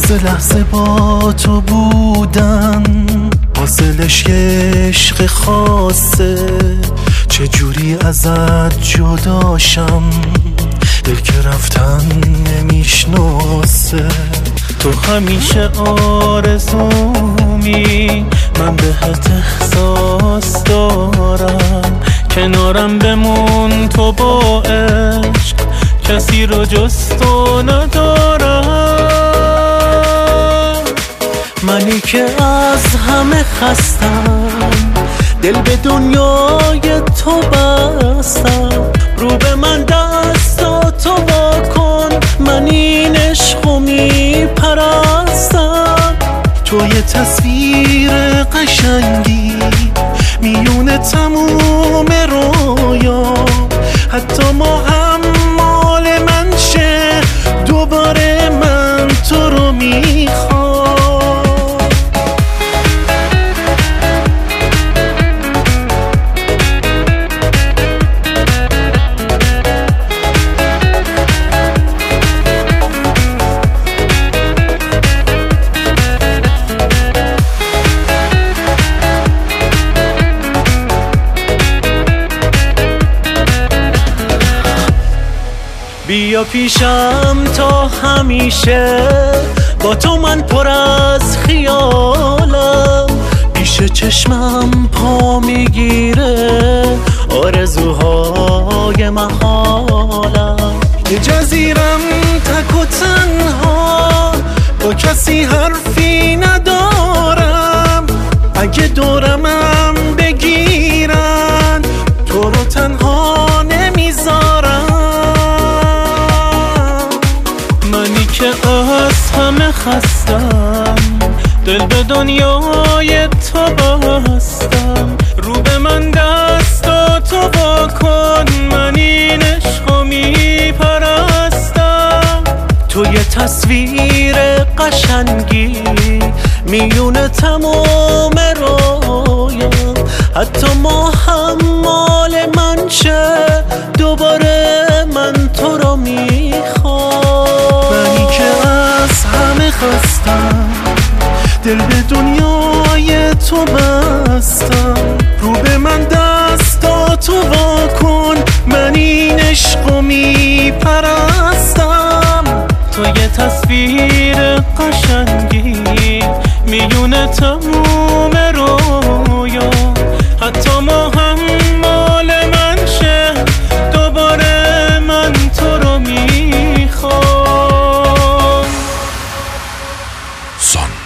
لحظه لحظه با تو بودن حاصلش یه عشق خاصه، چجوری ازت جداشم دل که رفتن نمیشناسه. تو همیشه آرزومی، من بهت احساس دارم، کنارم بمون تو با عشق، کسی رو جز تو ندارم. منی که از همه خستم، دل به دنیای تو بستم، رو به من دستاتو وا کن، من این عشقو میپرستم. تو یه تصویر قشنگی میونه تموم رویا، حتی ما هم مال من شه، دوباره من تو رو میخوام. بیا پیشم تا همیشه، با تو من پر از خیالم، پیش چشمم پا میگیره آرزوهای محالم. یه جزیرم تک و تنها، با کسی حرفی ندارم، اگه دورمم بگیرن تو رو تنها نمیذارم. که از همه خستم، دل به دنیای تو بستم، رو به من دستاتو وا کن، من این عشقو میپرستم. تو یه تصویر قشنگی میونه تمام رویا، حتی ما هم مال من شه، دوباره من تو رو میخوام. منی که از همه خستم، دل به دنیای تو بستم، رو به من دستاتو وا کن، من این عشقو میپرستم. تو یه تصویر قشنگی میونه تموم رویا، حتی ما هم مال من شه، دوباره من تو رو میخوام. سان